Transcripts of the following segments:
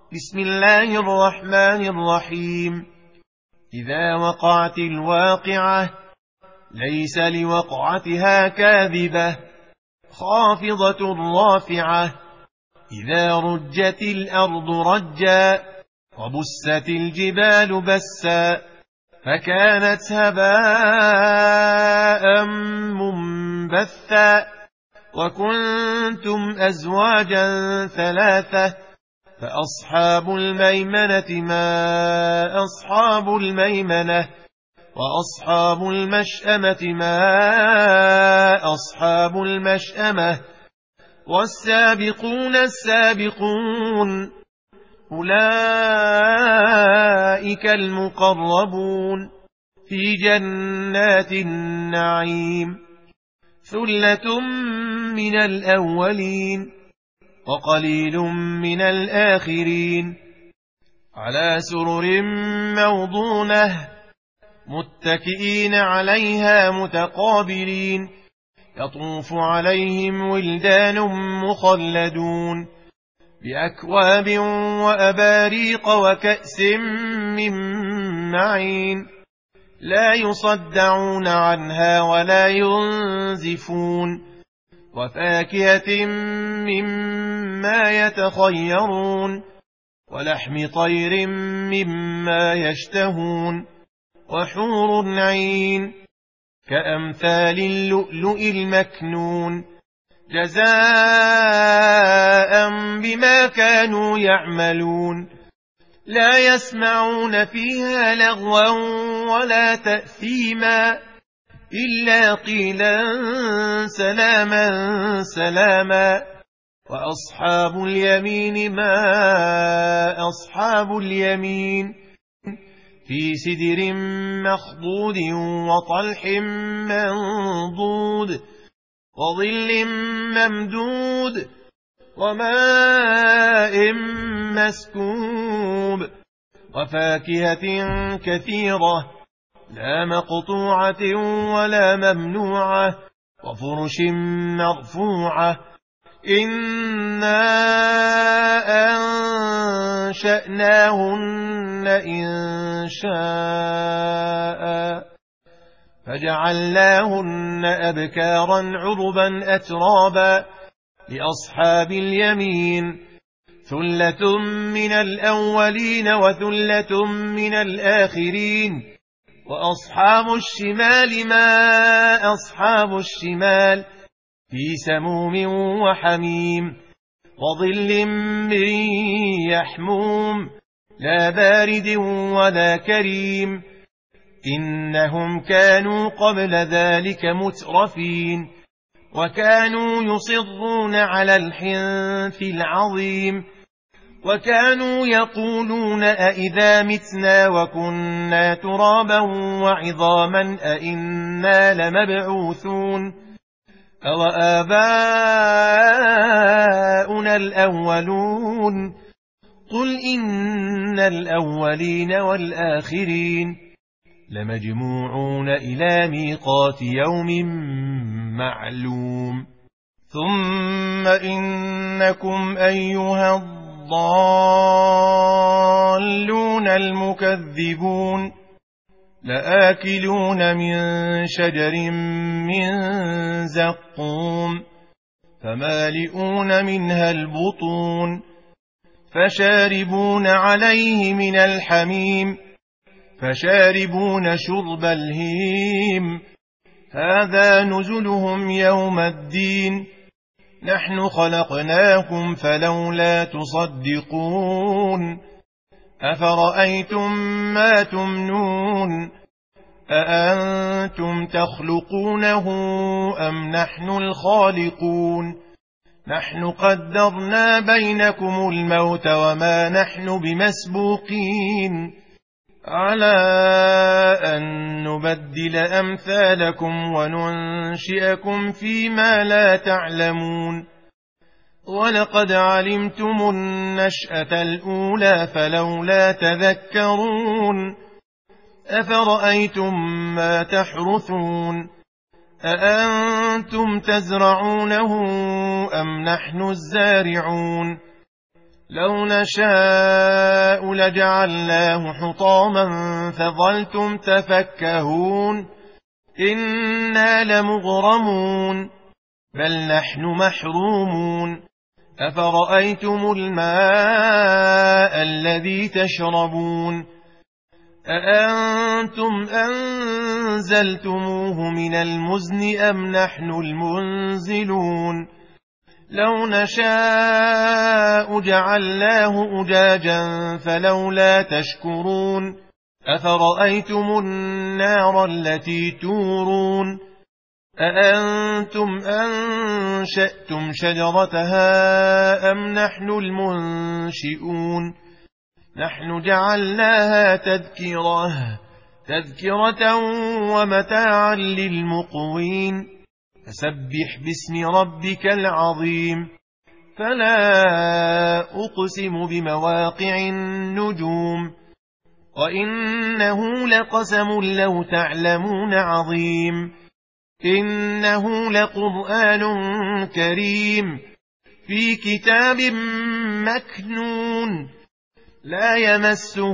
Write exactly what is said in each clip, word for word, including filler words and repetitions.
بسم الله الرحمن الرحيم. إذا وقعت الواقعة ليس لوقعتها كاذبة خافضة رافعة. إذا رجت الأرض رجا وبست الجبال بسا فكانت هباء منبثا وكنتم أزواجا ثلاثة فأصحاب الميمنة ما أصحاب الميمنة وأصحاب المشأمة ما أصحاب المشأمة والسابقون السابقون أولئك المقربون في جنات النعيم. ثلة من الأولين وقليل من الآخرين على سرر موضونة متكئين عليها متقابلين يطوف عليهم ولدان مخلدون بأكواب وأباريق وكأس من معين لا يصدعون عنها ولا ينزفون وفاكهة مما يتخيرون ولحم طير مما يشتهون وحور عين كأمثال اللؤلؤ المكنون جزاء بما كانوا يعملون لا يسمعون فيها لغوا ولا تأثيما إلا قيلا سلاما سلاما. وأصحاب اليمين ما أصحاب اليمين في سدر مخضود وطلح منضود وظل ممدود وماء مسكوب وفاكهة كثيرة لا مقطوعة ولا ممنوعة وفرش مرفوعة إنا أنشأناهن إنشاء فجعلناهن أبكارا عربا أترابا لأصحاب اليمين ثلة من الأولين وثلة من الآخرين. وأصحاب الشمال ما أصحاب الشمال في سموم وحميم وظل من يحموم لا بارد ولا كريم إنهم كانوا قبل ذلك مترفين وكانوا يصرون على الحنث العظيم وكانوا يقولون أئذا متنا وكنا ترابا وعظاما أئنا لمبعوثون أوآباؤنا الأولون قل إن الأولين والآخرين لمجموعون إلى ميقات يوم معلوم. ثم إنكم أيها الضالون المكذبون لآكلون من شجر من زقوم فمالئون منها البطون فشاربون عليه من الحميم فشاربون شرب الهيم هذا نزلهم يوم الدين نحن خلقناكم فلولا تصدقون أفرأيتم ما تمنون أأنتم تخلقونه أم نحن الخالقون نحن قدرنا بينكم الموت وما نحن بمسبوقين على أن نبدل أمثالكم وننشئكم فيما لا تعلمون ولقد علمتم النشأة الأولى فلولا تذكرون أفرأيتم ما تحرثون أأنتم تزرعونه أم نحن الزارعون لو نشاء لجعلناه حطاما فظلتم تفكهون إنا لمغرمون بل نحن محرومون أفرأيتم الماء الذي تشربون أأنتم أنزلتموه من المزن أم نحن المنزلون لو نشاء جعلناه أجاجا فلولا تشكرون أفرأيتم النار التي تورون أأنتم أنشأتم شجرتها أم نحن المنشئون نحن جعلناها تذكرة تذكرة ومتاعا للمقوين فسبح باسم ربك العظيم فلا أقسم بمواقع النجوم وإنه لقسم لو تعلمون عظيم إنه لقرآن كريم في كتاب مكنون لا يمسه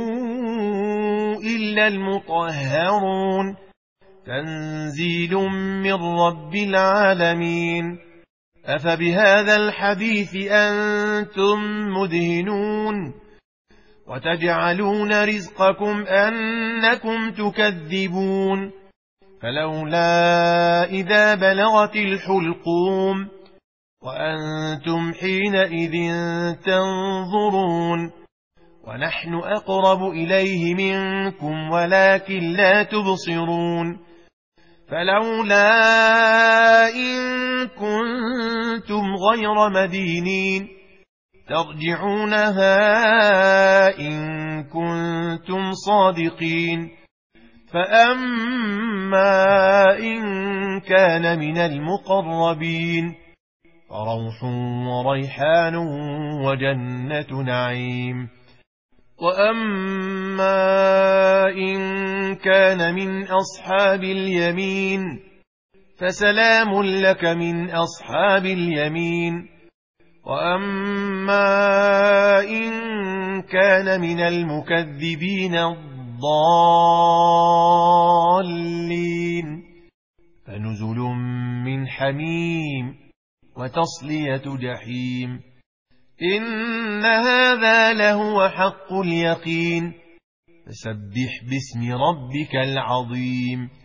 إلا المطهرون تنزيل من رب العالمين أفبهذا الحديث أنتم مدهنون وتجعلون رزقكم أنكم تكذبون فلولا إذا بلغت الحلقوم وأنتم حينئذ تنظرون ونحن أقرب إليه منكم ولكن لا تبصرون فلولا إن كنتم غير مدينين ترجعونها إن كنتم صادقين فأما إن كان من المقربين فروح وريحان وجنة نعيم وأما إن كان من أصحاب اليمين فسلام لك من أصحاب اليمين وأما إن كان من المكذبين الضالين فنزل من حميم وتصلية جحيم إن هذا لهو حق اليقين فسبح باسم ربك العظيم